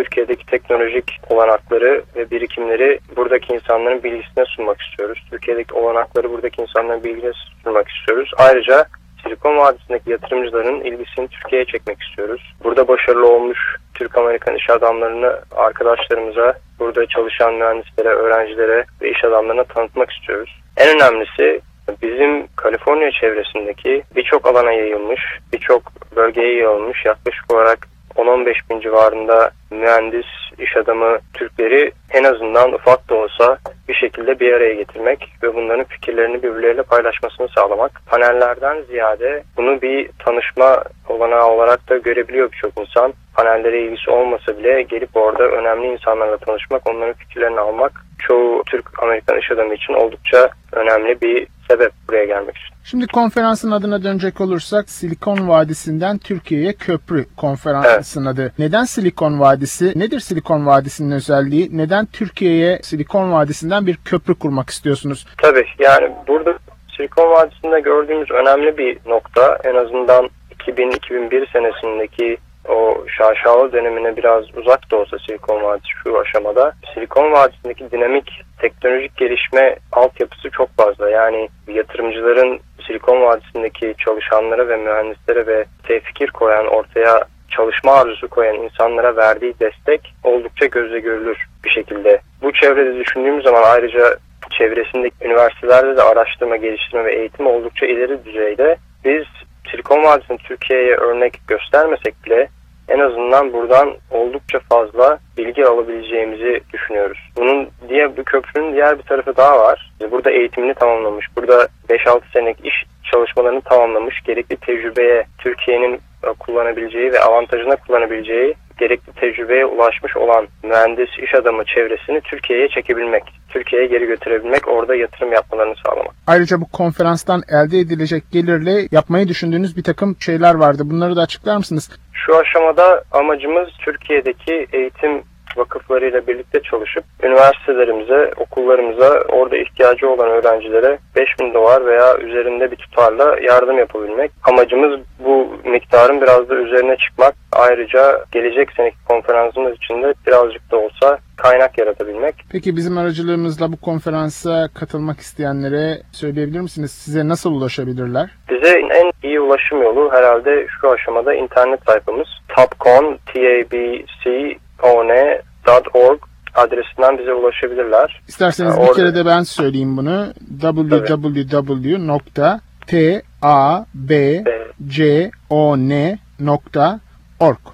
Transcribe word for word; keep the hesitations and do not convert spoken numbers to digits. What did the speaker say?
Türkiye'deki teknolojik olanakları ve birikimleri buradaki insanların bilgisine sunmak istiyoruz. Türkiye'deki olanakları buradaki insanların bilgisine sunmak istiyoruz. Ayrıca Silikon Vadisi'ndeki yatırımcıların ilgisini Türkiye'ye çekmek istiyoruz. Burada başarılı olmuş Türk-Amerikan iş adamlarını arkadaşlarımıza, burada çalışan mühendislere, öğrencilere ve iş adamlarına tanıtmak istiyoruz. En önemlisi bizim Kaliforniya çevresindeki birçok alana yayılmış, birçok bölgeye yayılmış yaklaşık olarak on on beş bin civarında mühendis, iş adamı Türkleri en azından ufak da olsa bir şekilde bir araya getirmek ve bunların fikirlerini birbirleriyle paylaşmasını sağlamak. Panellerden ziyade bunu bir tanışma olanağı olarak da görebiliyor birçok insan. Panellere ilgisi olmasa bile gelip orada önemli insanlarla tanışmak, onların fikirlerini almak çoğu Türk-Amerikan iş adamı için oldukça önemli bir sebep buraya gelmek için. Şimdi konferansın adına dönecek olursak Silikon Vadisi'nden Türkiye'ye köprü konferansın evet. adı. Neden Silikon Vadisi? Nedir Silikon Vadisi'nin özelliği? Neden Türkiye'ye Silikon Vadisi'nden bir köprü kurmak istiyorsunuz? Tabii yani burada Silikon Vadisi'nde gördüğümüz önemli bir nokta en azından iki bin iki bin bir senesindeki o şaşalı dönemine biraz uzak da olsa Silikon Vadisi şu aşamada Silikon Vadisi'ndeki dinamik teknolojik gelişme altyapısı çok fazla. Yani yatırımcıların Silikon Vadisi'ndeki çalışanlara ve mühendislere ve fikir koyan, ortaya çalışma arzusu koyan insanlara verdiği destek oldukça gözle görülür bir şekilde. Bu çevrede düşündüğümüz zaman ayrıca çevresindeki üniversitelerde de araştırma, geliştirme ve eğitim oldukça ileri düzeyde. Biz Silikon Vadisi'ni Türkiye'ye örnek göstermesek bile en azından buradan oldukça fazla bilgi alabileceğimizi düşünüyoruz. Bunun diğer bir köprünün diğer bir tarafı daha var. Burada eğitimini tamamlamış, burada beş altı senelik iş çalışmalarını tamamlamış, gerekli tecrübeye Türkiye'nin kullanabileceği ve avantajına kullanabileceği gerekli tecrübeye ulaşmış olan mühendis, iş adamı çevresini Türkiye'ye çekebilmek, Türkiye'ye geri götürebilmek, orada yatırım yapmalarını sağlamak. Ayrıca bu konferanstan elde edilecek gelirle yapmayı düşündüğünüz bir takım şeyler vardı. Bunları da açıklar mısınız? Şu aşamada amacımız Türkiye'deki eğitim vakıflarıyla birlikte çalışıp üniversitelerimize, okullarımıza, orada ihtiyacı olan öğrencilere beş bin dolar veya üzerinde bir tutarla yardım yapabilmek. Amacımız bu miktarın biraz da üzerine çıkmak. Ayrıca gelecek seneki konferansımız için de birazcık da olsa kaynak yaratabilmek. Peki bizim aracılığımızla bu konferansa katılmak isteyenlere söyleyebilir misiniz? Size nasıl ulaşabilirler? Bize en iyi ulaşım yolu herhalde şu aşamada internet sayfamız tabcon dot org adresinden bize ulaşabilirler. İsterseniz yani bir kere de ben söyleyeyim bunu. w w w nokta tabcon nokta org